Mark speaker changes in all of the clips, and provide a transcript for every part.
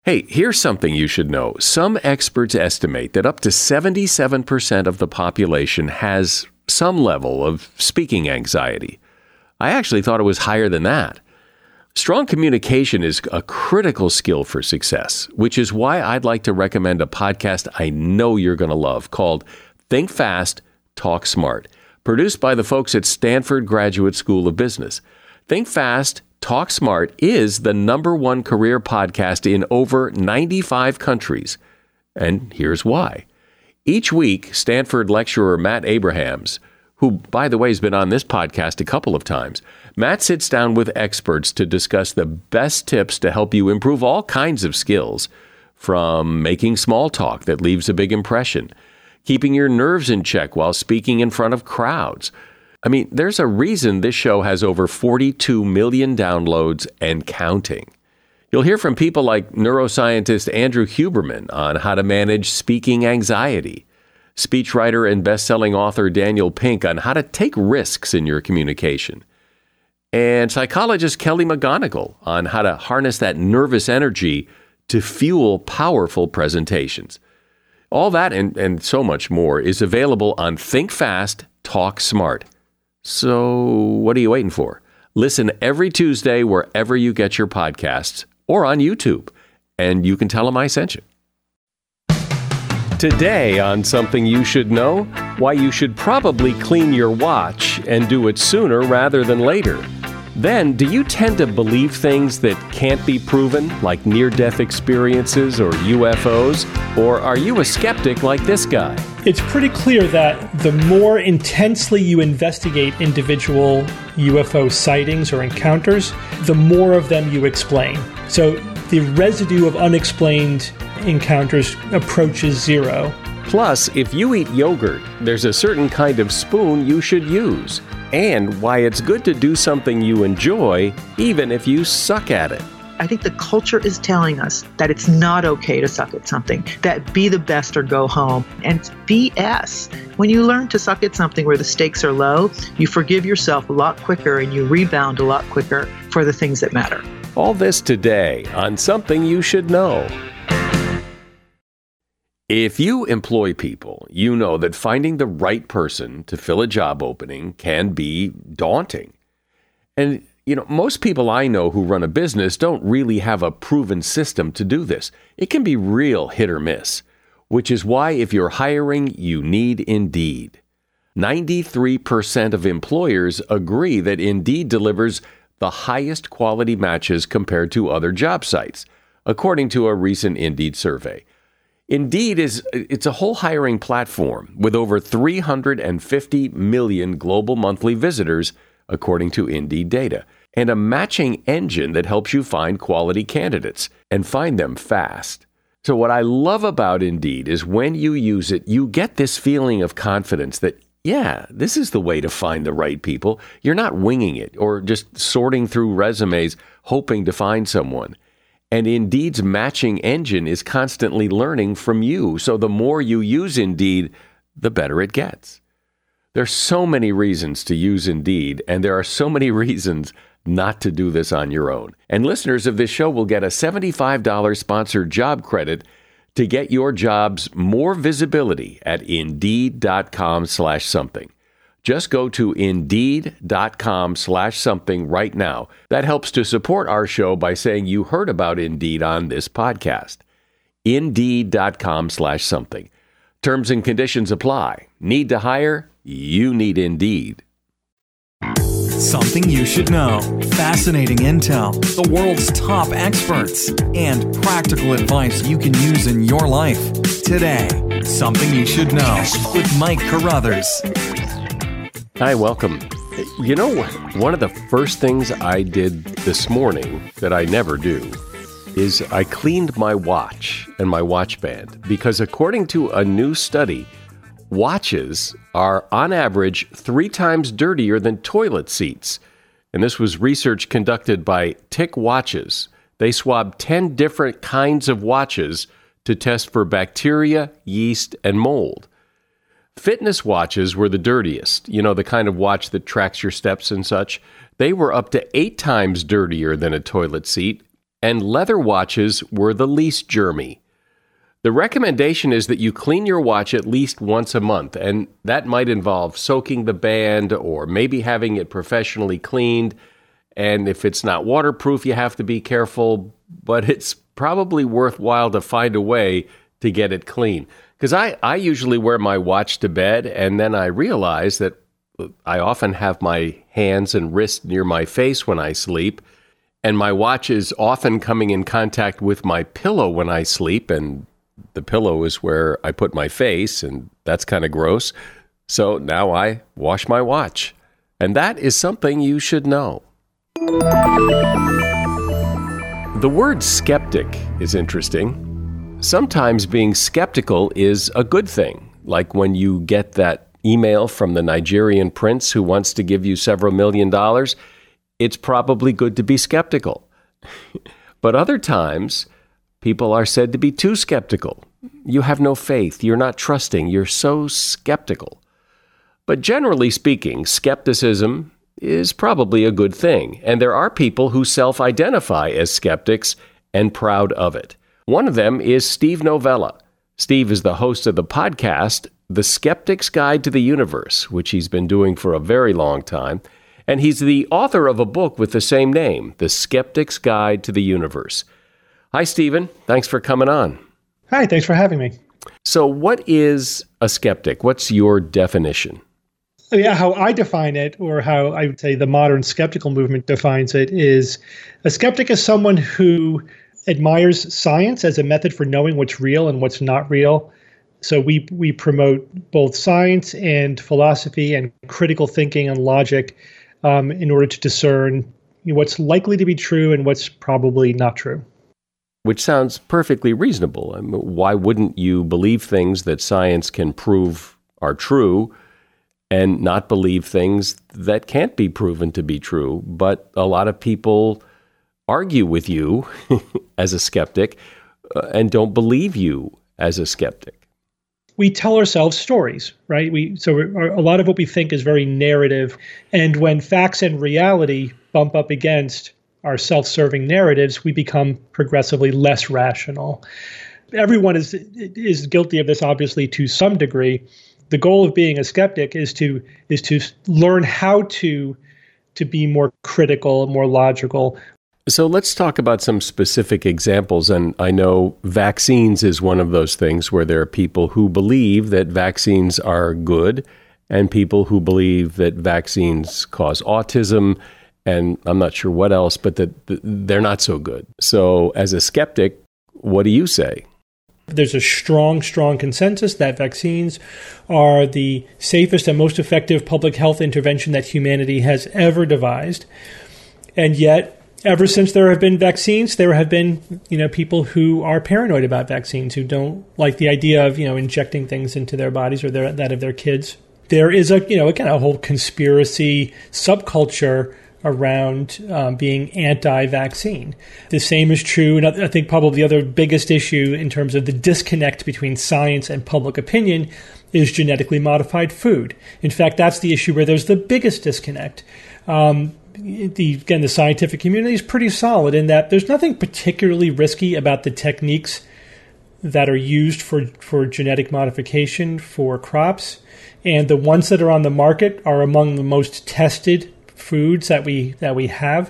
Speaker 1: Hey, here's something you should know. Some experts estimate that up to 77% of the population has some level of speaking anxiety. I actually thought it was higher than that. Strong communication is a critical skill for success, which is why I'd like to recommend a podcast I know you're going to love called Think Fast, Talk Smart, produced by the folks at Stanford Graduate School of Business. Think Fast, Talk Smart is the #1 career podcast in over 95 countries. And here's why. Each week, Stanford lecturer Matt Abrahams, who, by the way, has been on this podcast a couple of times, Matt sits down with experts to discuss the best tips to help you improve all kinds of skills, from making small talk that leaves a big impression, keeping your nerves in check while speaking in front of crowds. I mean, there's a reason this show has over 42 million downloads and counting. You'll hear from people like neuroscientist Andrew Huberman on how to manage speaking anxiety, speechwriter and best-selling author Daniel Pink on how to take risks in your communication, and psychologist Kelly McGonigal on how to harness that nervous energy to fuel powerful presentations. All that and so much more is available on Think Fast, Talk Smart. So what are you waiting for? Listen every Tuesday wherever you get your podcasts or on YouTube, and you can tell them I sent you. Today on Something You Should Know, why you should probably clean your watch and do it sooner rather than later. Then, do you tend to believe things that can't be proven, like near-death experiences or UFOs? Or are you a skeptic like this guy?
Speaker 2: It's pretty clear that the more intensely you investigate individual UFO sightings or encounters, the more of them you explain. So the residue of unexplained encounters approaches zero.
Speaker 1: Plus, if you eat yogurt, there's a certain kind of spoon you should use. And why it's good to do something you enjoy, even if you suck at it.
Speaker 3: I think the culture is telling us that it's not okay to suck at something, that be the best or go home. And it's BS. When you learn to suck at something where the stakes are low, you forgive yourself a lot quicker and you rebound a lot quicker for the things that matter.
Speaker 1: All this today on Something You Should Know. If you employ people, you know that finding the right person to fill a job opening can be daunting. And, most people I know who run a business don't really have a proven system to do this. It can be real hit or miss, which is why if you're hiring, you need Indeed. 93% of employers agree that Indeed delivers the highest quality matches compared to other job sites, according to a recent Indeed survey. Indeed it's a whole hiring platform with over 350 million global monthly visitors, according to Indeed data, and a matching engine that helps you find quality candidates and find them fast. So what I love about Indeed is when you use it, you get this feeling of confidence that, yeah, this is the way to find the right people. You're not winging it or just sorting through resumes, hoping to find someone. And Indeed's matching engine is constantly learning from you. So the more you use Indeed, the better it gets. There's so many reasons to use Indeed, and there are so many reasons not to do this on your own. And listeners of this show will get a $75 sponsored job credit to get your jobs more visibility at Indeed.com/something. Just go to Indeed.com/something right now. That helps to support our show by saying you heard about Indeed on this podcast. Indeed.com/something. Terms and conditions apply. Need to hire? You need Indeed.
Speaker 4: Something you should know. Fascinating intel, the world's top experts, and practical advice you can use in your life. Today, Something You Should Know with Mike Carruthers.
Speaker 1: Hi, welcome. One of the first things I did this morning that I never do is I cleaned my watch and my watch band because according to a new study, watches are on average 3 times dirtier than toilet seats. And this was research conducted by Tick Watches. They swabbed 10 different kinds of watches to test for bacteria, yeast, and mold. Fitness watches were the dirtiest, the kind of watch that tracks your steps and such. They were up to 8 times dirtier than a toilet seat. and leather watches were the least germy. The recommendation is that you clean your watch at least once a month, and that might involve soaking the band or maybe having it professionally cleaned. And if it's not waterproof, you have to be careful, but it's probably worthwhile to find a way to get it clean. Because I usually wear my watch to bed, and then I realize that I often have my hands and wrists near my face when I sleep, and my watch is often coming in contact with my pillow when I sleep, and the pillow is where I put my face, and that's kind of gross. So now I wash my watch. And that is something you should know. The word skeptic is interesting. Sometimes being skeptical is a good thing, like when you get that email from the Nigerian prince who wants to give you several $1 million. It's probably good to be skeptical. But other times, people are said to be too skeptical. You have no faith. You're not trusting. You're so skeptical. But generally speaking, skepticism is probably a good thing. And there are people who self-identify as skeptics and proud of it. One of them is Steve Novella. Steve is the host of the podcast, The Skeptic's Guide to the Universe, which he's been doing for a very long time. And he's the author of a book with the same name, The Skeptic's Guide to the Universe. Hi, Stephen. Thanks for coming on.
Speaker 2: Hi, thanks for having me.
Speaker 1: So what is a skeptic? What's your definition?
Speaker 2: Yeah, how I define it, or how I would say the modern skeptical movement defines it, is a skeptic is someone who admires science as a method for knowing what's real and what's not real. So we promote both science and philosophy and critical thinking and logic in order to discern what's likely to be true and what's probably not true.
Speaker 1: Which sounds perfectly reasonable. I mean, why wouldn't you believe things that science can prove are true and not believe things that can't be proven to be true? But a lot of people argue with you as a skeptic and don't believe you as a skeptic.
Speaker 2: We tell ourselves stories, right? A lot of what we think is very narrative. And when facts and reality bump up against our self-serving narratives, we become progressively less rational. Everyone is guilty of this, obviously, to some degree. The goal of being a skeptic is to learn how to be more critical, more logical.
Speaker 1: So let's talk about some specific examples. And I know vaccines is one of those things where there are people who believe that vaccines are good and people who believe that vaccines cause autism. And I'm not sure what else, but that they're not so good. So as a skeptic, what do you say?
Speaker 2: There's a strong consensus that vaccines are the safest and most effective public health intervention that humanity has ever devised. And yet, ever since there have been vaccines, there have been, people who are paranoid about vaccines, who don't like the idea of, injecting things into their bodies or that of their kids. There is a whole conspiracy subculture around being anti-vaccine. The same is true, and I think probably the other biggest issue in terms of the disconnect between science and public opinion is genetically modified food. In fact, that's the issue where there's the biggest disconnect. The scientific community is pretty solid in that there's nothing particularly risky about the techniques that are used for genetic modification for crops. And the ones that are on the market are among the most tested foods that we have.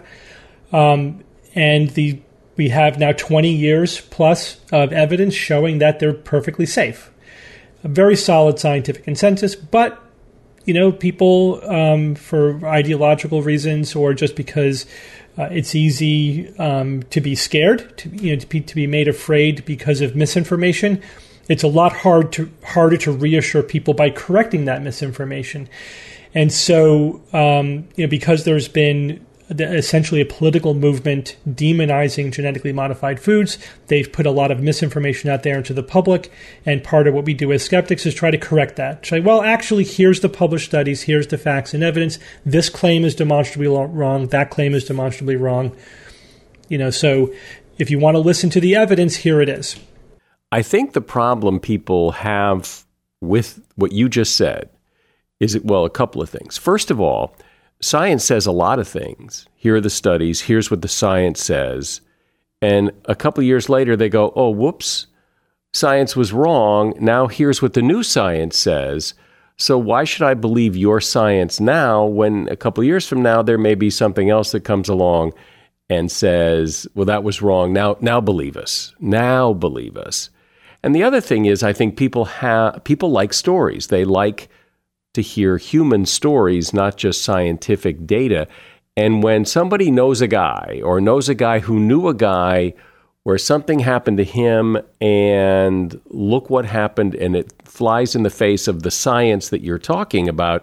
Speaker 2: We have now 20 years plus of evidence showing that they're perfectly safe. A very solid scientific consensus, but people for ideological reasons or just because it's easy to be scared, to be made afraid because of misinformation. It's a lot harder to reassure people by correcting that misinformation. And so, because there's been essentially a political movement demonizing genetically modified foods, they've put a lot of misinformation out there into the public. And part of what we do as skeptics is try to correct that. Say, well, actually, here's the published studies, here's the facts and evidence. This claim is demonstrably wrong. That claim is demonstrably wrong. So if you want to listen to the evidence, here it is.
Speaker 1: I think the problem people have with what you just said is, a couple of things. First of all, science says a lot of things. Here are the studies. Here's what the science says. And a couple of years later, they go, oh, whoops, science was wrong. Now here's what the new science says. So why should I believe your science now when a couple of years from now, there may be something else that comes along and says, well, that was wrong. Now believe us. Now believe us. And the other thing is, I think people like stories. They like to hear human stories, not just scientific data. And when somebody knows a guy or knows a guy who knew a guy where something happened to him and look what happened, and it flies in the face of the science that you're talking about,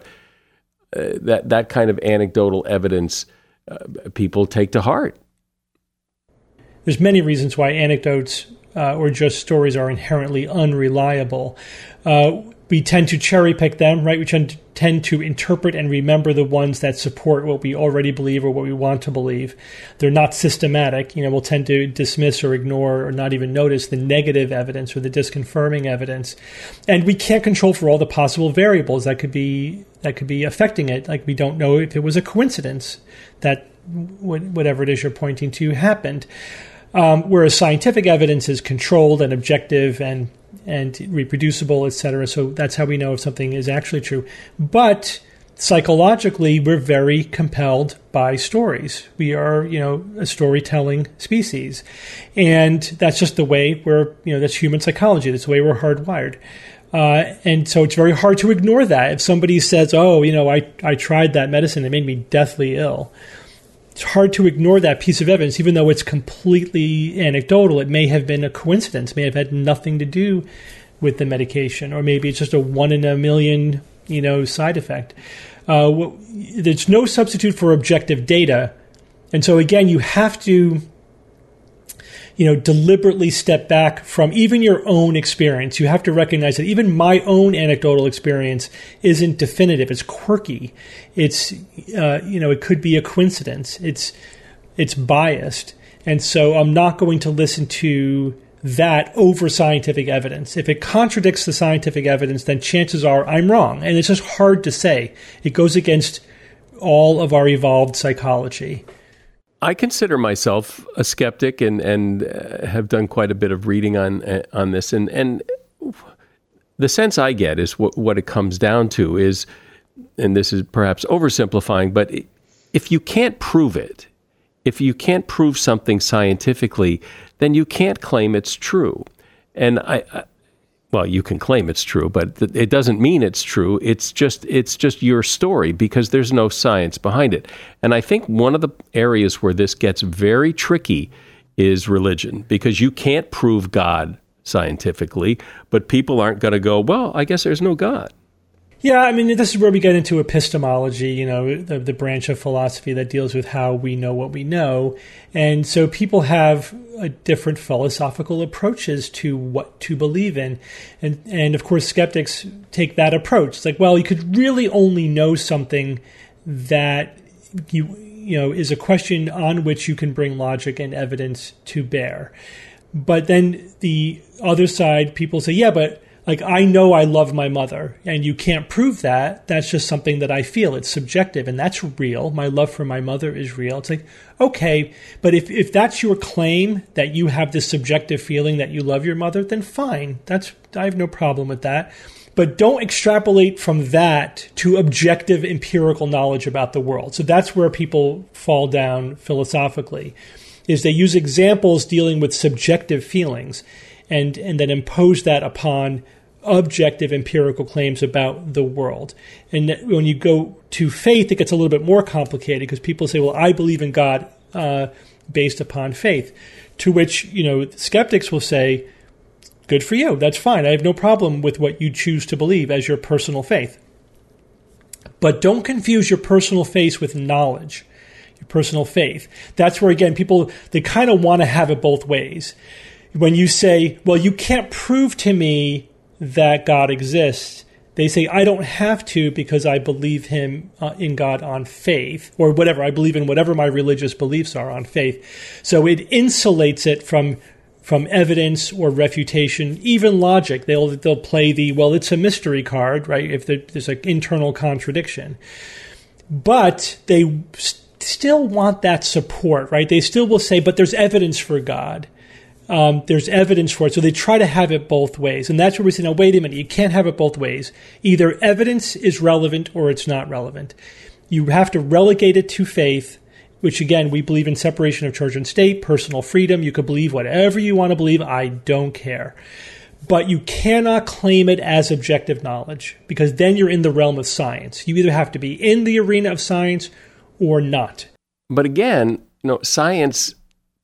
Speaker 1: that kind of anecdotal evidence people take to heart.
Speaker 2: There's many reasons why anecdotes or just stories are inherently unreliable. We tend to cherry pick them, right? We tend to interpret and remember the ones that support what we already believe or what we want to believe. They're not systematic. We'll tend to dismiss or ignore or not even notice the negative evidence or the disconfirming evidence. And we can't control for all the possible variables that could be affecting it. Like, we don't know if it was a coincidence that whatever it is you're pointing to happened. Whereas scientific evidence is controlled and objective and reproducible, et cetera. So that's how we know if something is actually true. But psychologically, we're very compelled by stories. We are, a storytelling species. And that's just the way that's human psychology. That's the way we're hardwired. And so it's very hard to ignore that. If somebody says, I tried that medicine, it made me deathly ill. It's hard to ignore that piece of evidence, even though it's completely anecdotal. It may have been a coincidence, may have had nothing to do with the medication, or maybe it's just a 1 in a million, side effect. There's no substitute for objective data. And so again, you have to, deliberately step back from even your own experience. You have to recognize that even my own anecdotal experience isn't definitive. It's quirky. It's, it could be a coincidence. It's biased. And so I'm not going to listen to that over scientific evidence. If it contradicts the scientific evidence, then chances are I'm wrong. And it's just hard to say. It goes against all of our evolved psychology.
Speaker 1: I consider myself a skeptic and have done quite a bit of reading on this. And the sense I get is what it comes down to is, and this is perhaps oversimplifying, but if you can't prove it, if you can't prove something scientifically, then you can't claim it's true. And well, you can claim it's true, but it doesn't mean it's true. It's just your story because there's no science behind it. And I think one of the areas where this gets very tricky is religion, because you can't prove God scientifically, but people aren't going to go, well, I guess there's no God.
Speaker 2: Yeah, I mean, this is where we get into epistemology, the branch of philosophy that deals with how we know what we know. And so people have different philosophical approaches to what to believe in. And of course, skeptics take that approach. It's like, well, you could really only know something that is a question on which you can bring logic and evidence to bear. But then the other side, people say, yeah, but I know I love my mother, and you can't prove that. That's just something that I feel. It's subjective, and that's real. My love for my mother is real. It's like, okay, but if that's your claim, that you have this subjective feeling that you love your mother, then fine. I have no problem with that. But don't extrapolate from that to objective empirical knowledge about the world. So that's where people fall down philosophically, is they use examples dealing with subjective feelings and then impose that upon objective empirical claims about the world. And when you go to faith, it gets a little bit more complicated because people say, well, I believe in God based upon faith, to which, skeptics will say, good for you. That's fine. I have no problem with what you choose to believe as your personal faith. But don't confuse your personal faith with knowledge, your personal faith. That's where, again, people, they kind of want to have it both ways. When you say, well, you can't prove to me that God exists, they say, I don't have to because I believe in God on faith, or whatever. I believe in whatever my religious beliefs are on faith. So it insulates it from evidence or refutation, even logic. They'll play it's a mystery card, right, if there's an internal contradiction. But they still want that support, right? They still will say, but there's evidence for God. There's evidence for it. So they try to have it both ways. And that's where we say, now, wait a minute, you can't have it both ways. Either evidence is relevant or it's not relevant. You have to relegate it to faith, which, again, we believe in separation of church and state, personal freedom. You could believe whatever you want to believe. I don't care. But you cannot claim it as objective knowledge, because then you're in the realm of science. You either have to be in the arena of science or not.
Speaker 1: But again, science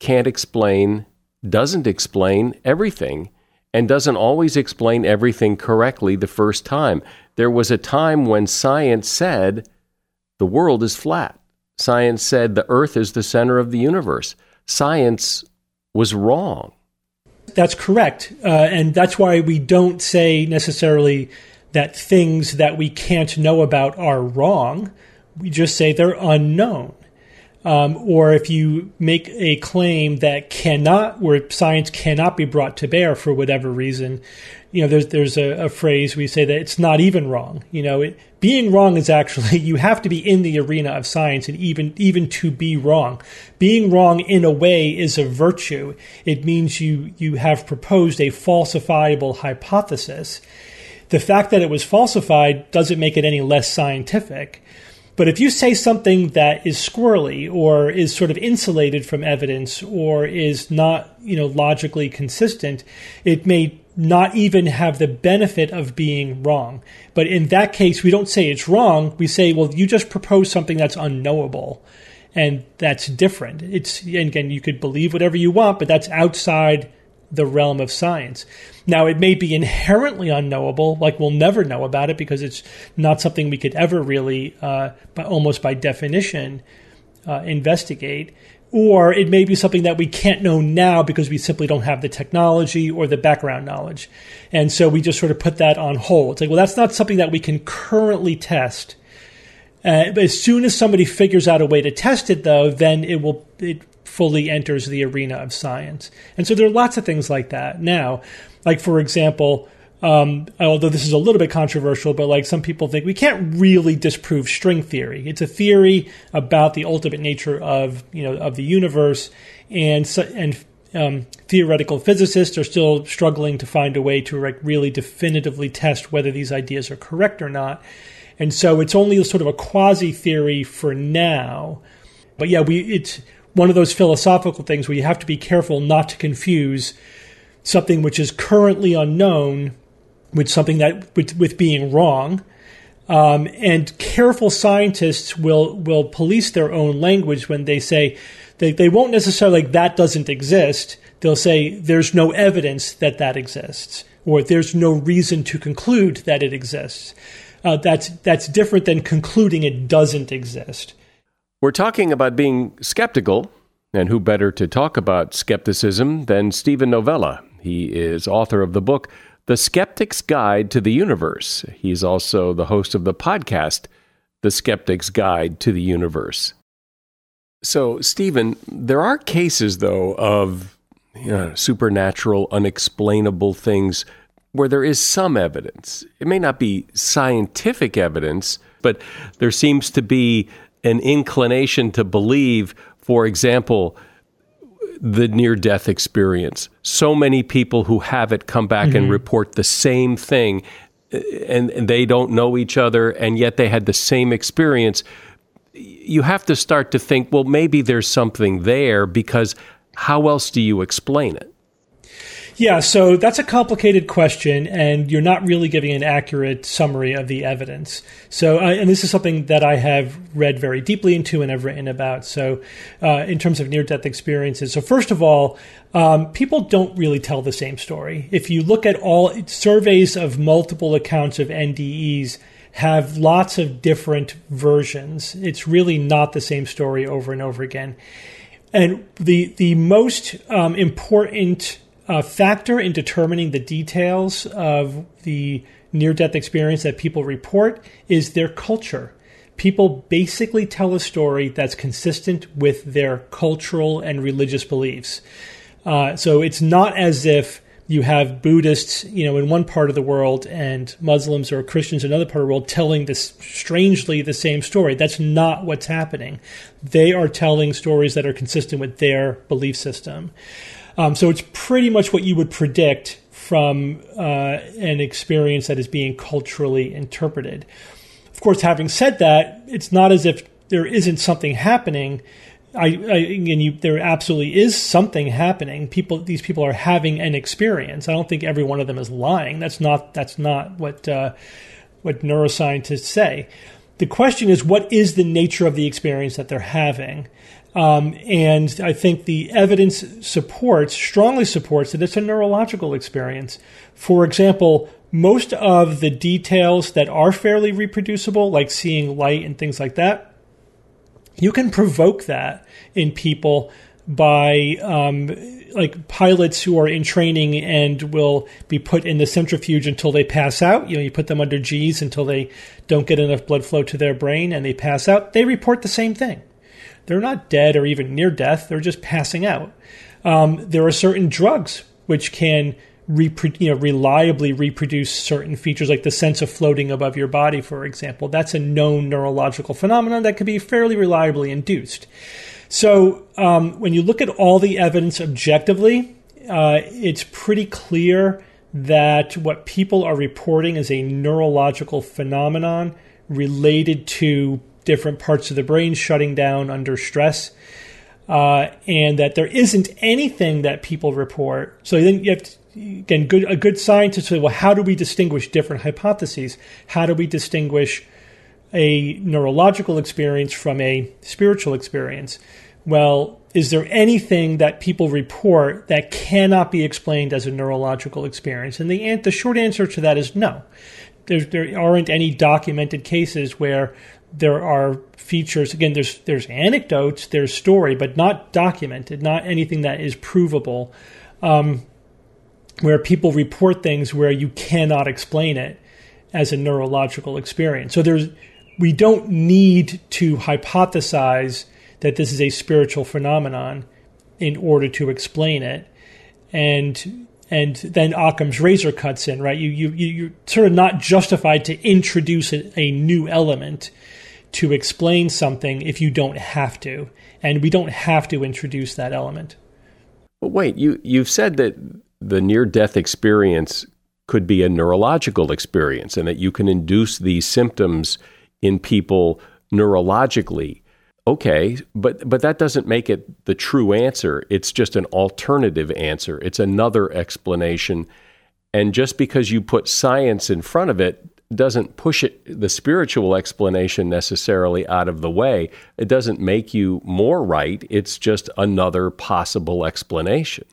Speaker 1: doesn't explain everything, and doesn't always explain everything correctly the first time. There was a time when science said the world is flat. Science said the earth is the center of the universe. Science was wrong.
Speaker 2: That's correct. And that's why we don't say necessarily that things that we can't know about are wrong. We just say they're unknown. Or if you make a claim that where science cannot be brought to bear for whatever reason, there's a phrase we say that it's not even wrong. Being wrong is actually, you have to be in the arena of science, and even to be wrong. Being wrong in a way is a virtue. It means you have proposed a falsifiable hypothesis. The fact that it was falsified doesn't make it any less scientific. But if you say something that is squirrely or is sort of insulated from evidence or is not, logically consistent, it may not even have the benefit of being wrong. But in that case, we don't say it's wrong. We say, well, you just proposed something that's unknowable, and that's different. And again, you could believe whatever you want, but that's outside the realm of science. Now, it may be inherently unknowable, like we'll never know about it because it's not something we could ever really, almost by definition, investigate. Or it may be something that we can't know now because we simply don't have the technology or the background knowledge. And so we just sort of put that on hold. It's like, well, that's not something that we can currently test. But as soon as somebody figures out a way to test it, though, then it fully enters the arena of science. And so there are lots of things like that now. Like, for example, although this is a little bit controversial, but like some people think we can't really disprove string theory. It's a theory about the ultimate nature of the universe, and theoretical physicists are still struggling to find a way to really definitively test whether these ideas are correct or not. And so it's only sort of a quasi-theory for now. But yeah, it's one of those philosophical things where you have to be careful not to confuse something which is currently unknown with something that with being wrong. And careful scientists will police their own language when they say they won't necessarily like that doesn't exist. They'll say there's no evidence that exists, or there's no reason to conclude that it exists. That's different than concluding it doesn't exist.
Speaker 1: We're talking about being skeptical, and who better to talk about skepticism than Steven Novella? He is author of the book, The Skeptic's Guide to the Universe. He's also the host of the podcast, The Skeptic's Guide to the Universe. So, Steven, there are cases, though, of supernatural, unexplainable things where there is some evidence. It may not be scientific evidence, but there seems to be an inclination to believe, for example, the near-death experience. So many people who have it come back and report the same thing, and they don't know each other, and yet they had the same experience. You have to start to think, well, maybe there's something there, because how else do you explain it?
Speaker 2: Yeah, so that's a complicated question, and you're not really giving an accurate summary of the evidence. So, and this is something that I have read very deeply into and I've written about. So, in terms of near-death experiences, so first of all, people don't really tell the same story. If you look at all surveys of multiple accounts of NDEs, have lots of different versions. It's really not the same story over and over again. And the most important factor in determining the details of the near-death experience that people report is their culture. People basically tell a story that's consistent with their cultural and religious beliefs. So it's not as if you have Buddhists, in one part of the world and Muslims or Christians in another part of the world telling this strangely the same story. That's not what's happening. They are telling stories that are consistent with their belief system. So it's pretty much what you would predict from an experience that is being culturally interpreted. Of course, having said that, it's not as if there isn't something happening. There absolutely is something happening. These people are having an experience. I don't think every one of them is lying. That's not what neuroscientists say. The question is, what is the nature of the experience that they're having? And I think the evidence strongly supports that it's a neurological experience. For example, most of the details that are fairly reproducible, like seeing light and things like that, you can provoke that in people by like pilots who are in training and will be put in the centrifuge until they pass out. You put them under G's until they don't get enough blood flow to their brain and they pass out. They report the same thing. They're not dead or even near death. They're just passing out. There are certain drugs which can reliably reproduce certain features, like the sense of floating above your body, for example. That's a known neurological phenomenon that can be fairly reliably induced. So when you look at all the evidence objectively, it's pretty clear that what people are reporting is a neurological phenomenon related to different parts of the brain shutting down under stress, and that there isn't anything that people report. So then you have to, again, a good scientist say, well, how do we distinguish different hypotheses? How do we distinguish a neurological experience from a spiritual experience? Well, is there anything that people report that cannot be explained as a neurological experience? And the short answer to that is no. There aren't any documented cases where there are features. Again, there's anecdotes, there's story, but not documented, not anything that is provable, where people report things where you cannot explain it as a neurological experience. So we don't need to hypothesize that this is a spiritual phenomenon in order to explain it. And then Occam's razor cuts in, right? You're sort of not justified to introduce a new element to explain something if you don't have to. And we don't have to introduce that element.
Speaker 1: But wait, you've said that the near-death experience could be a neurological experience and that you can induce these symptoms in people neurologically. Okay, but that doesn't make it the true answer. It's just an alternative answer. It's another explanation. And just because you put science in front of it doesn't push the spiritual explanation necessarily out of the way. It doesn't make you more right. It's just another possible explanation.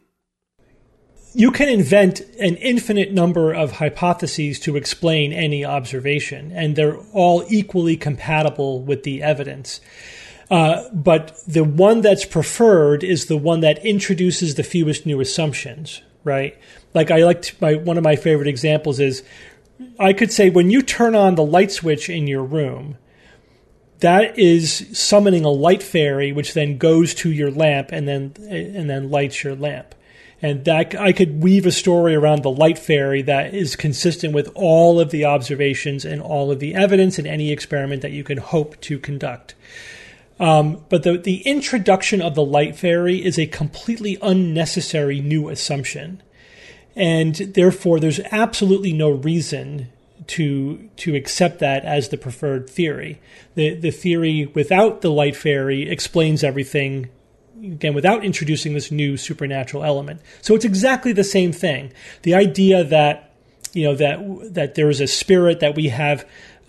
Speaker 2: You can invent an infinite number of hypotheses to explain any observation, and they're all equally compatible with the evidence. But the one that's preferred is the one that introduces the fewest new assumptions, right? One of my favorite examples is, I could say when you turn on the light switch in your room, that is summoning a light fairy, which then goes to your lamp and then lights your lamp. And that I could weave a story around the light fairy that is consistent with all of the observations and all of the evidence in any experiment that you can hope to conduct. But the introduction of the light fairy is a completely unnecessary new assumption. And therefore, there's absolutely no reason to accept that as the preferred theory. The theory without the light fairy explains everything, again, without introducing this new supernatural element. So it's exactly the same thing. The idea that, that there is a spirit, that we have,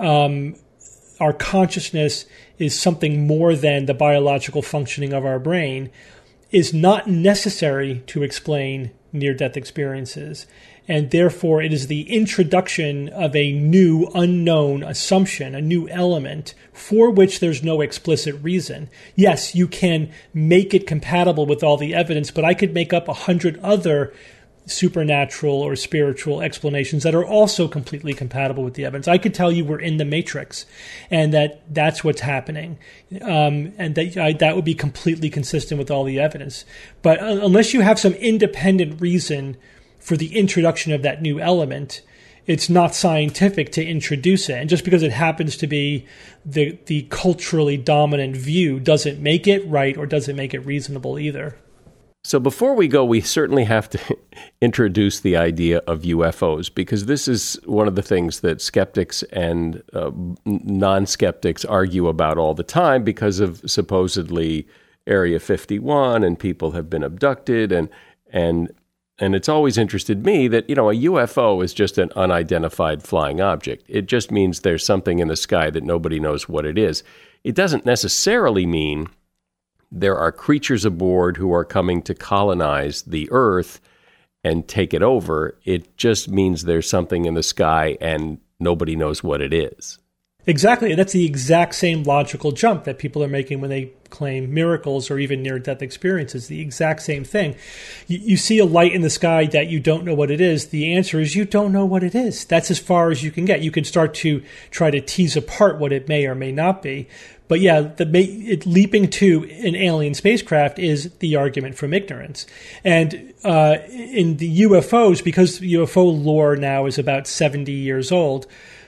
Speaker 2: our consciousness is something more than the biological functioning of our brain, is not necessary to explain near-death experiences. And therefore, it is the introduction of a new unknown assumption, a new element for which there's no explicit reason. Yes, you can make it compatible with all the evidence, but I could make up 100 other supernatural or spiritual explanations that are also completely compatible with the evidence. I could tell you we're in the Matrix and that's what's happening, and that would be completely consistent with all the evidence. But unless you have some independent reason for the introduction of that new element. It's not scientific to introduce it. And just because it happens to be the culturally dominant view doesn't make it right or doesn't make it reasonable either.
Speaker 1: So before we go, we certainly have to introduce the idea of UFOs, because this is one of the things that skeptics and non-skeptics argue about all the time because of supposedly Area 51 and people have been abducted. And it's always interested me that, a UFO is just an unidentified flying object. It just means there's something in the sky that nobody knows what it is. It doesn't necessarily mean there are creatures aboard who are coming to colonize the Earth and take it over. It just means there's something in the sky and nobody knows what it is.
Speaker 2: Exactly. And that's the exact same logical jump that people are making when they claim miracles or even near-death experiences. The exact same thing. You see a light in the sky that you don't know what it is. The answer is you don't know what it is. That's as far as you can get. You can start to try to tease apart what it may or may not be. But yeah, leaping to an alien spacecraft is the argument from ignorance. And in the UFOs, because UFO lore now is about 70 years old,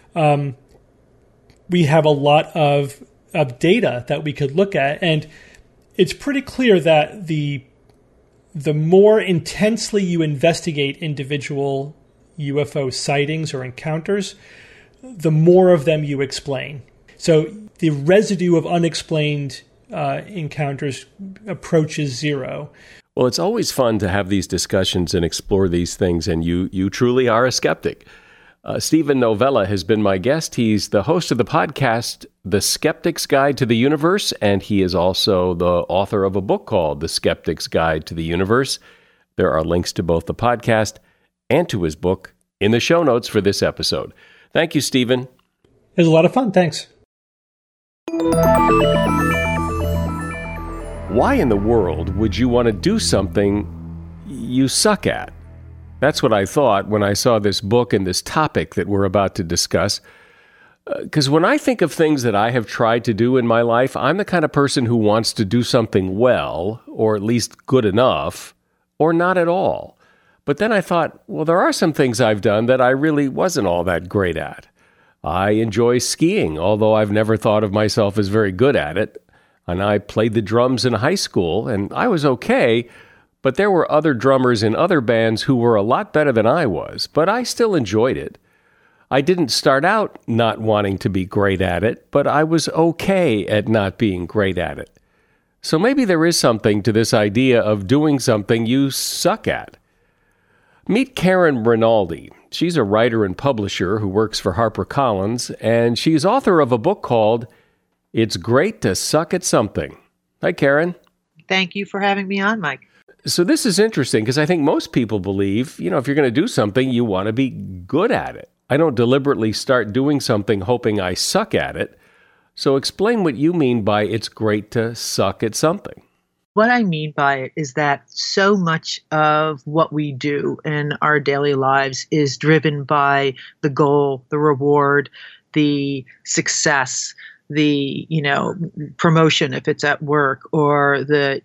Speaker 2: we have a lot of data that we could look at. And it's pretty clear that the more intensely you investigate individual UFO sightings or encounters, the more of them you explain. So the residue of unexplained encounters approaches zero.
Speaker 1: Well, it's always fun to have these discussions and explore these things, and you truly are a skeptic. Steven Novella has been my guest. He's the host of the podcast, The Skeptic's Guide to the Universe, and he is also the author of a book called The Skeptic's Guide to the Universe. There are links to both the podcast and to his book in the show notes for this episode. Thank you, Steven.
Speaker 2: It was a lot of fun. Thanks.
Speaker 1: Why in the world would you want to do something you suck at? That's what I thought when I saw this book and this topic that we're about to discuss. Because when I think of things that I have tried to do in my life, I'm the kind of person who wants to do something well, or at least good enough, or not at all. But then I thought, well, there are some things I've done that I really wasn't all that great at. I enjoy skiing, although I've never thought of myself as very good at it. And I played the drums in high school, and I was okay, but there were other drummers in other bands who were a lot better than I was, but I still enjoyed it. I didn't start out not wanting to be great at it, but I was okay at not being great at it. So maybe there is something to this idea of doing something you suck at. Meet Karen Rinaldi. She's a writer and publisher who works for HarperCollins, and she's author of a book called It's Great to Suck at Something. Hi, Karen.
Speaker 3: Thank you for having me on, Mike.
Speaker 1: So this is interesting because I think most people believe, if you're going to do something, you want to be good at it. I don't deliberately start doing something hoping I suck at it. So explain what you mean by it's great to suck at something.
Speaker 3: What I mean by it is that so much of what we do in our daily lives is driven by the goal, the reward, the success, the, promotion if it's at work, or the,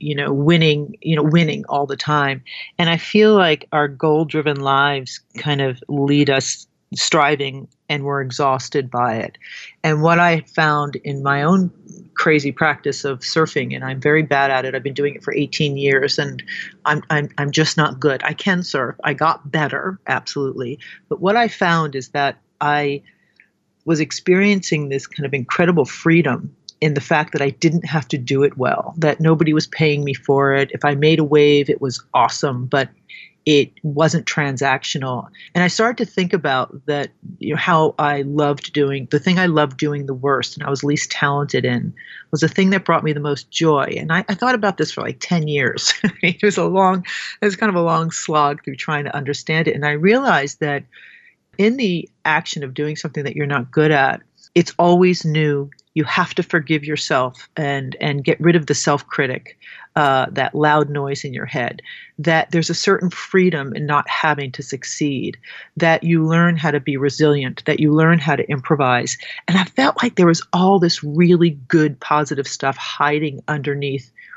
Speaker 3: winning all the time. And I feel like our goal-driven lives kind of lead us striving, and we're exhausted by it. And what I found in my own crazy practice of surfing, and I'm very bad at it. I've been doing it for 18 years, and I'm just not good. I can surf. I got better, absolutely. But what I found is that I was experiencing this kind of incredible freedom in the fact that I didn't have to do it well, that nobody was paying me for it. If I made a wave, it was awesome, but it wasn't transactional. And I started to think about that, how I loved doing, the thing I loved doing the worst and I was least talented in was the thing that brought me the most joy. And I thought about this for like 10 years. It was kind of a long slog through trying to understand it. And I realized that in the action of doing something that you're not good at, it's always new. You have to forgive yourself and get rid of the self-critic, that loud noise in your head, that there's a certain freedom in not having to succeed, that you learn how to be resilient, that you learn how to improvise. And I felt like there was all this really good, positive stuff hiding underneath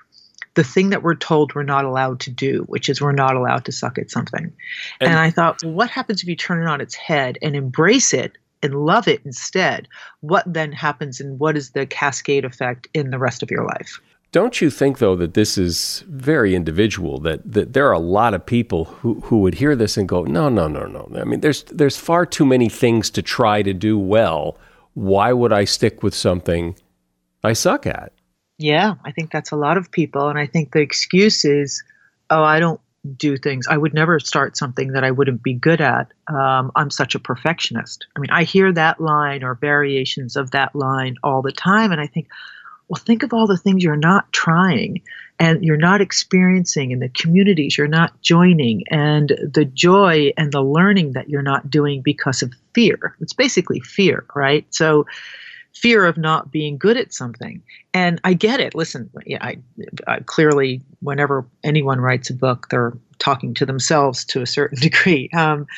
Speaker 3: the thing that we're told we're not allowed to do, which is we're not allowed to suck at something. And I thought, well, what happens if you turn it on its head and embrace it and love it instead? What then happens, and what is the cascade effect in the rest of your life?
Speaker 1: Don't you think, though, that this is very individual, that there are a lot of people who would hear this and go, no. I mean, there's far too many things to try to do well. Why would I stick with something I suck at?
Speaker 3: Yeah, I think that's a lot of people. And I think the excuse is, oh, I don't do things. I would never start something that I wouldn't be good at. I'm such a perfectionist. I mean, I hear that line or variations of that line all the time. And I think, well, think of all the things you're not trying and you're not experiencing, and the communities you're not joining, and the joy and the learning that you're not doing because of fear. It's basically fear, right? So fear of not being good at something. And I get it. Listen, yeah, I clearly, whenever anyone writes a book, they're talking to themselves to a certain degree.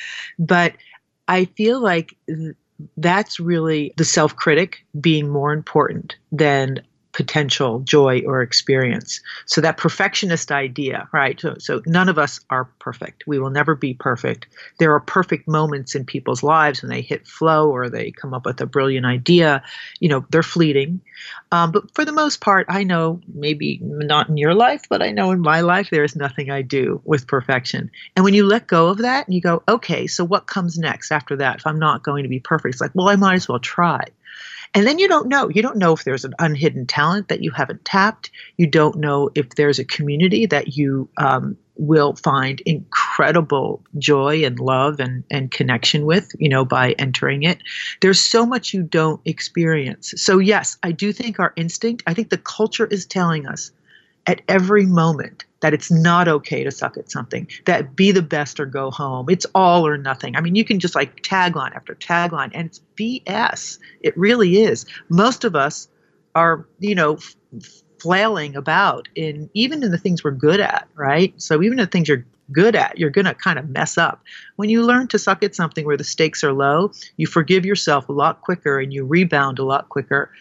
Speaker 3: But I feel like that's really the self-critic being more important than potential joy or experience. So that perfectionist idea, right? So none of us are perfect. We will never be perfect. There are perfect moments in people's lives when they hit flow or they come up with a brilliant idea. You know, they're fleeting. But for the most part, I know, maybe not in your life, but I know in my life, there is nothing I do with perfection. And when you let go of that and you go, okay, so what comes next after that? If I'm not going to be perfect, it's like, well, I might as well try. And then you don't know. You don't know if there's an unhidden talent that you haven't tapped. You don't know if there's a community that you will find incredible joy and love and connection with, you know, by entering it. There's so much you don't experience. So yes, I do think our instinct, I think the culture is telling us at every moment that it's not okay to suck at something, that be the best or go home. It's all or nothing. I mean, you can just like tagline after tagline, and it's BS. It really is. Most of us are, you know, flailing about even in the things we're good at, right? So even the things you're good at, you're going to kind of mess up. When you learn to suck at something where the stakes are low, you forgive yourself a lot quicker and you rebound a lot quicker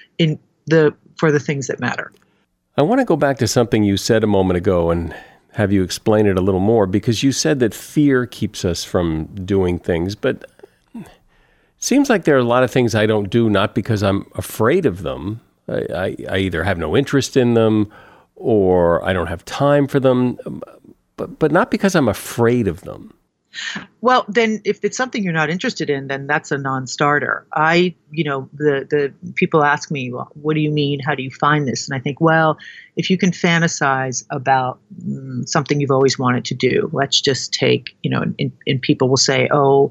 Speaker 3: for the things that matter.
Speaker 1: I want to go back to something you said a moment ago and have you explain it a little more, because you said that fear keeps us from doing things, but it seems like there are a lot of things I don't do not because I'm afraid of them. I either have no interest in them or I don't have time for them, but not because I'm afraid of them.
Speaker 3: Well, then if it's something you're not interested in, then that's a non-starter. The people ask me, well, what do you mean? How do you find this? And I think, well, if you can fantasize about something you've always wanted to do, let's just take, and people will say,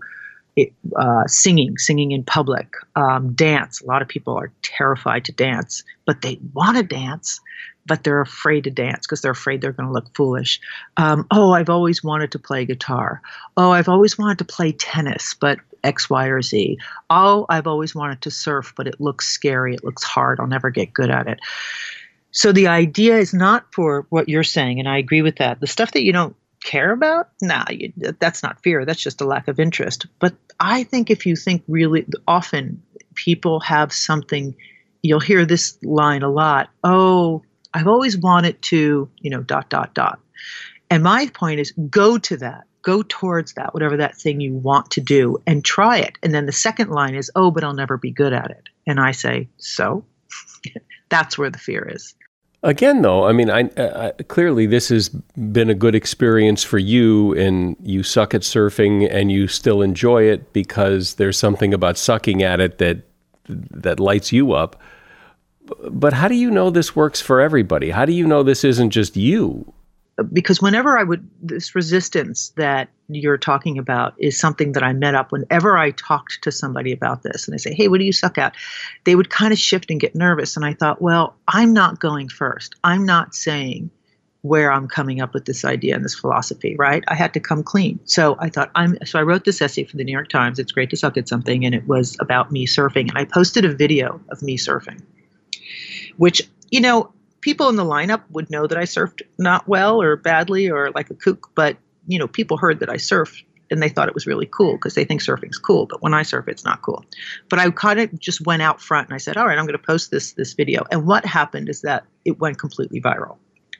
Speaker 3: singing in public, dance. A lot of people are terrified to dance, but they want to dance, but they're afraid to dance because they're afraid they're going to look foolish. I've always wanted to play guitar. I've always wanted to play tennis, but X, Y, or Z. I've always wanted to surf, but it looks scary. It looks hard. I'll never get good at it. So the idea is not for what you're saying, and I agree with that. The stuff that you don't care about? That's not fear. That's just a lack of interest. But I think if you think really often, people have something, you'll hear this line a lot. I've always wanted to, ... And my point is go to that, go towards that, whatever that thing you want to do, and try it. And then the second line is, but I'll never be good at it. And I say, so? That's where the fear is.
Speaker 1: Again, though, I mean, I clearly this has been a good experience for you, and you suck at surfing and you still enjoy it because there's something about sucking at it that lights you up. But how do you know this works for everybody? How do you know this isn't just you?
Speaker 3: Because whenever this resistance that you're talking about is something that I met up whenever I talked to somebody about this and they say, hey, what do you suck at? They would kind of shift and get nervous. And I thought, well, I'm not going first. I'm not saying where I'm coming up with this idea and this philosophy, right? I had to come clean. So I thought, so I wrote this essay for the New York Times. It's great to suck at something. And it was about me surfing. And I posted a video of me surfing, which, people in the lineup would know that I surfed not well or badly or like a kook, but, people heard that I surfed and they thought it was really cool because they think surfing's cool. But when I surf, it's not cool. But I kind of just went out front and I said, all right, I'm going to post this video. And what happened is that it went completely viral,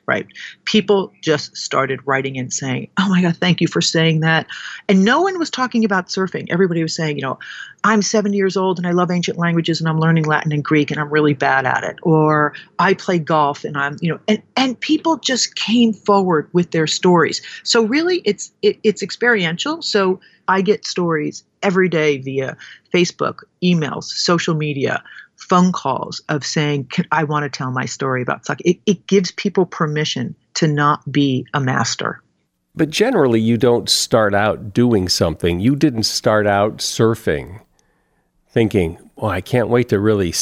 Speaker 3: right? People just started writing and saying, oh my God, thank you for saying that. And no one was talking about surfing. Everybody was saying, I'm 70 years old and I love ancient languages and I'm learning Latin and Greek and I'm really bad at it. Or I play golf and I'm, and people just came forward with their stories. So really it's experiential. So I get stories every day via Facebook, emails, social media, phone calls of saying, I want to tell my story about sucking. It gives people permission to not be a master.
Speaker 1: But generally, you don't start out doing something. You didn't start out surfing thinking, well, I can't wait to really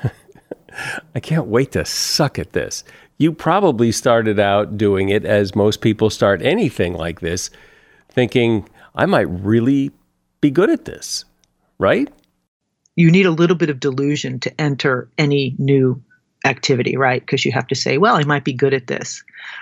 Speaker 1: I can't wait to suck at this. You probably started out doing it as most people start anything like this, thinking, I might really be good at this, right?
Speaker 3: You need a little bit of delusion to enter any new activity, right? Because you have to say, well, I might be good at this.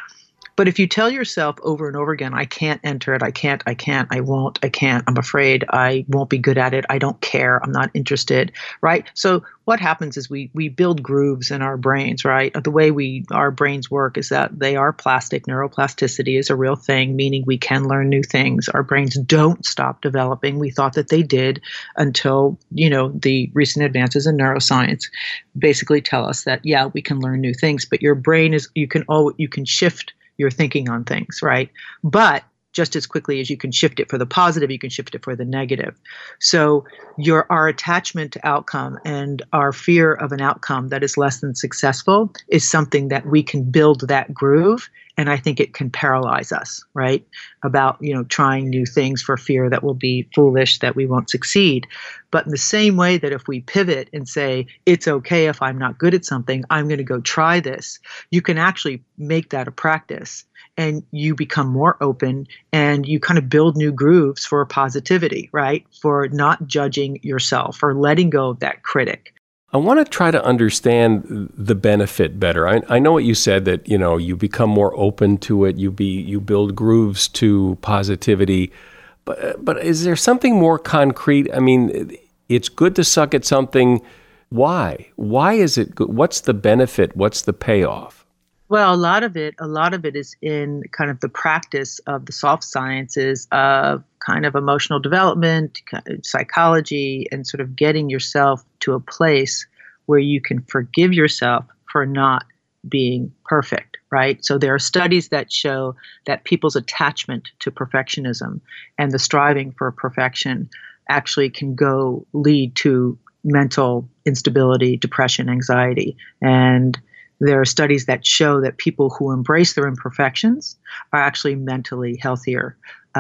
Speaker 3: But if you tell yourself over and over again, I can't enter it, I can't, I won't, I can't, I'm afraid, I won't be good at it, I don't care, I'm not interested, right? So what happens is we build grooves in our brains, right? The way our brains work is that they are plastic. Neuroplasticity is a real thing, meaning we can learn new things. Our brains don't stop developing. We thought that they did until, the recent advances in neuroscience basically tell us that, yeah, we can learn new things, but your brain you can shift your thinking on things, right? But just as quickly as you can shift it for the positive, you can shift it for the negative. So our attachment to outcome and our fear of an outcome that is less than successful is something that we can build that groove. And I think it can paralyze us, right? About, trying new things for fear that will be foolish, that we won't succeed. But in the same way that if we pivot and say, it's okay if I'm not good at something, I'm going to go try this, you can actually make that a practice. And you become more open and you kind of build new grooves for positivity, right? For not judging yourself or letting go of that critic.
Speaker 1: I want to try to understand the benefit better. I know what you said, that, you become more open to it, you build grooves to positivity. But is there something more concrete? I mean, it's good to suck at something. Why? Why is it good? What's the benefit? What's the payoff?
Speaker 3: Well, a lot of it is in kind of the practice of the soft sciences of kind of emotional development, psychology, and sort of getting yourself to a place where you can forgive yourself for not being perfect, right? So there are studies that show that people's attachment to perfectionism and the striving for perfection actually can lead to mental instability, depression, anxiety, and there are studies that show that people who embrace their imperfections are actually mentally healthier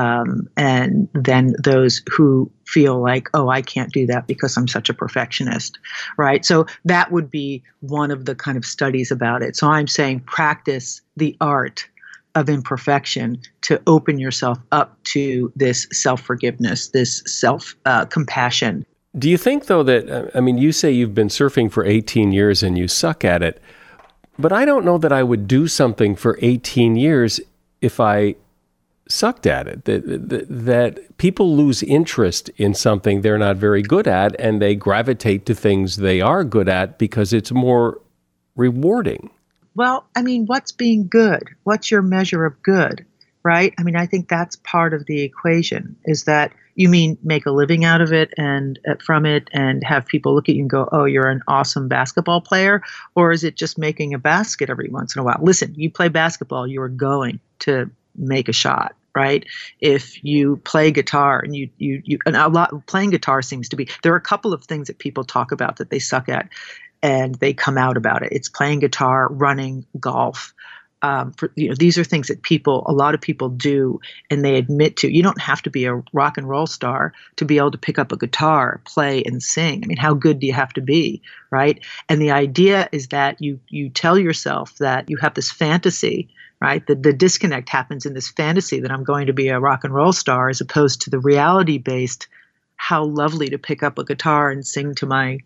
Speaker 3: and than those who feel like, oh, I can't do that because I'm such a perfectionist, right? So that would be one of the kind of studies about it. So I'm saying practice the art of imperfection to open yourself up to this self-forgiveness, this self-compassion.
Speaker 1: Do you think, though, that, you say you've been surfing for 18 years and you suck at it, but I don't know that I would do something for 18 years if I sucked at it. That people lose interest in something they're not very good at, and they gravitate to things they are good at because it's more rewarding.
Speaker 3: Well, what's being good? What's your measure of good, right? I think that's part of the equation, is that you mean make a living out of it and from it and have people look at you and go, oh, you're an awesome basketball player? Or is it just making a basket every once in a while? Listen, you play basketball, you are going to make a shot, right? If you play guitar and playing guitar seems to be, there are a couple of things that people talk about that they suck at and they come out about it. It's playing guitar, running, golf. These are things that a lot of people do, and they admit to. You don't have to be a rock and roll star to be able to pick up a guitar, play, and sing. How good do you have to be, right? And the idea is that you tell yourself that you have this fantasy, right? The disconnect happens in this fantasy that I'm going to be a rock and roll star, as opposed to the reality-based, how lovely to pick up a guitar and sing to my,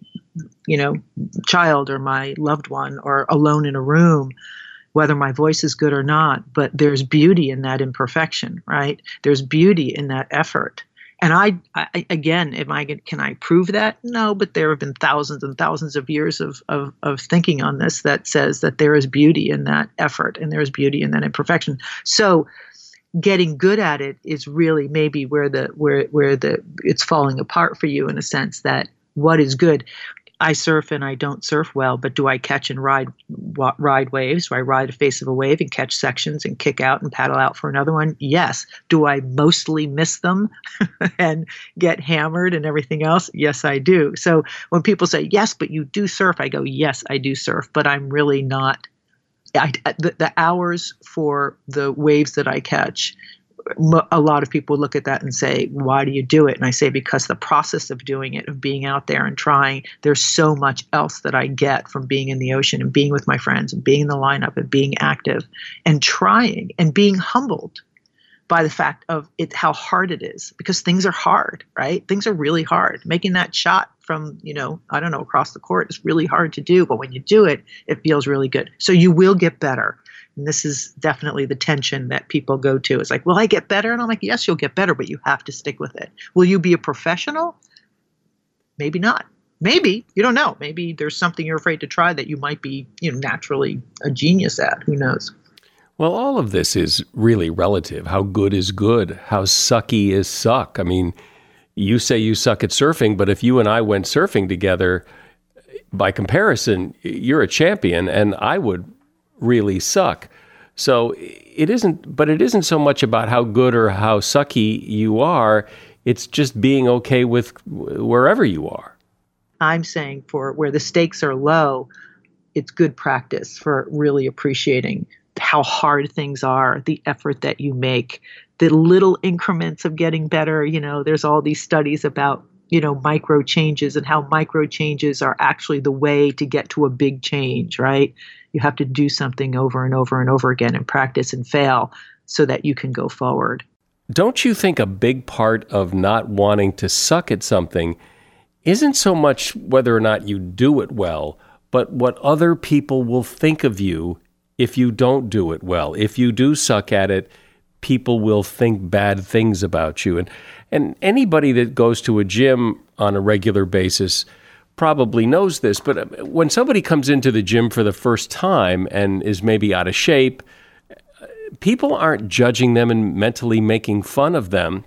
Speaker 3: child or my loved one, or alone in a room, whether my voice is good or not. But there's beauty in that imperfection, right? There's beauty in that effort. And I again, can I prove that? No, but there have been thousands and thousands of years of thinking on this that says that there is beauty in that effort and there is beauty in that imperfection. So getting good at it is really maybe where it's falling apart for you, in a sense that what is good. I surf and I don't surf well, but do I catch and ride waves? Do I ride the face of a wave and catch sections and kick out and paddle out for another one? Yes. Do I mostly miss them and get hammered and everything else? Yes, I do. So when people say, yes, but you do surf, I go, yes, I do surf, but I'm really not. The hours for the waves that I catch, a lot of people look at that and say, why do you do it? And I say, because the process of doing it, of being out there and trying, there's so much else that I get from being in the ocean and being with my friends and being in the lineup and being active and trying and being humbled by the fact of it, how hard it is, because things are hard, right? Things are really hard. Making that shot from, across the court is really hard to do, but when you do it, it feels really good. So you will get better. And this is definitely the tension that people go to. It's like, will I get better? And I'm like, yes, you'll get better, but you have to stick with it. Will you be a professional? Maybe not. Maybe. You don't know. Maybe there's something you're afraid to try that you might be, naturally a genius at. Who knows?
Speaker 1: Well, all of this is really relative. How good is good? How sucky is suck? I mean, you say you suck at surfing, but if you and I went surfing together, by comparison, you're a champion, and I would really suck. So it isn't so much about how good or how sucky you are. It's just being okay with wherever you are.
Speaker 3: I'm saying for where the stakes are low, it's good practice for really appreciating how hard things are, the effort that you make, the little increments of getting better. There's all these studies about, micro changes and how micro changes are actually the way to get to a big change, right? You have to do something over and over and over again and practice and fail so that you can go forward.
Speaker 1: Don't you think a big part of not wanting to suck at something isn't so much whether or not you do it well, but what other people will think of you if you don't do it well? If you do suck at it, people will think bad things about you. And anybody that goes to a gym on a regular basis probably knows this, but when somebody comes into the gym for the first time and is maybe out of shape, people aren't judging them and mentally making fun of them.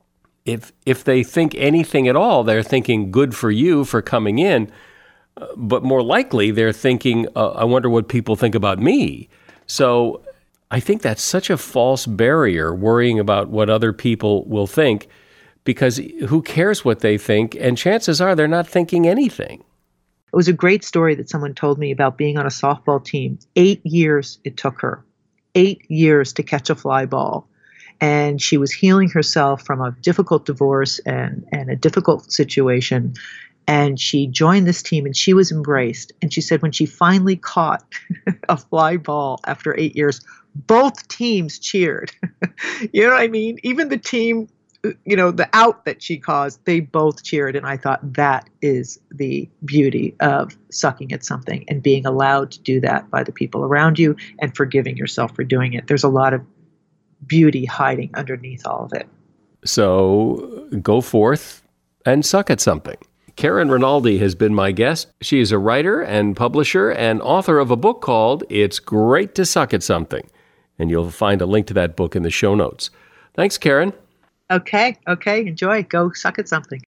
Speaker 1: If they think anything at all, they're thinking good for you for coming in, but more likely they're thinking, I wonder what people think about me. So I think that's such a false barrier, worrying about what other people will think, because who cares what they think? And chances are they're not thinking anything.
Speaker 3: It was a great story that someone told me about being on a softball team. 8 years it took her. 8 years to catch a fly ball. And she was healing herself from a difficult divorce and a difficult situation. And she joined this team and she was embraced. And she said when she finally caught a fly ball after 8 years, both teams cheered. You know what I mean? Even the team, the out that she caused, they both cheered. And I thought that is the beauty of sucking at something and being allowed to do that by the people around you and forgiving yourself for doing it. There's a lot of beauty hiding underneath all of it.
Speaker 1: So go forth and suck at something. Karen Rinaldi has been my guest. She is a writer and publisher and author of a book called It's Great to Suck at Something. And you'll find a link to that book in the show notes. Thanks, Karen.
Speaker 3: Okay. Enjoy. Go suck at something.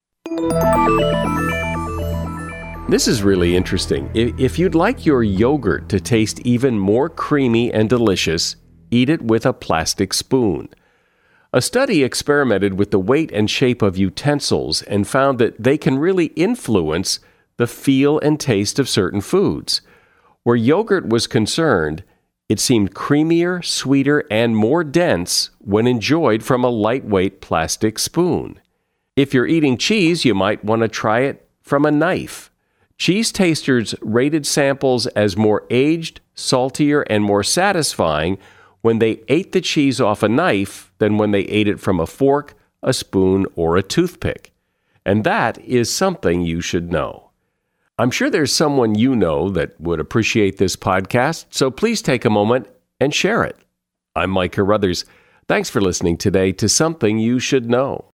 Speaker 1: This is really interesting. If you'd like your yogurt to taste even more creamy and delicious, eat it with a plastic spoon. A study experimented with the weight and shape of utensils and found that they can really influence the feel and taste of certain foods. Where yogurt was concerned, it seemed creamier, sweeter, and more dense when enjoyed from a lightweight plastic spoon. If you're eating cheese, you might want to try it from a knife. Cheese tasters rated samples as more aged, saltier, and more satisfying when they ate the cheese off a knife than when they ate it from a fork, a spoon, or a toothpick. And that is something you should know. I'm sure there's someone you know that would appreciate this podcast, so please take a moment and share it. I'm Mike Carruthers. Thanks for listening today to Something You Should Know.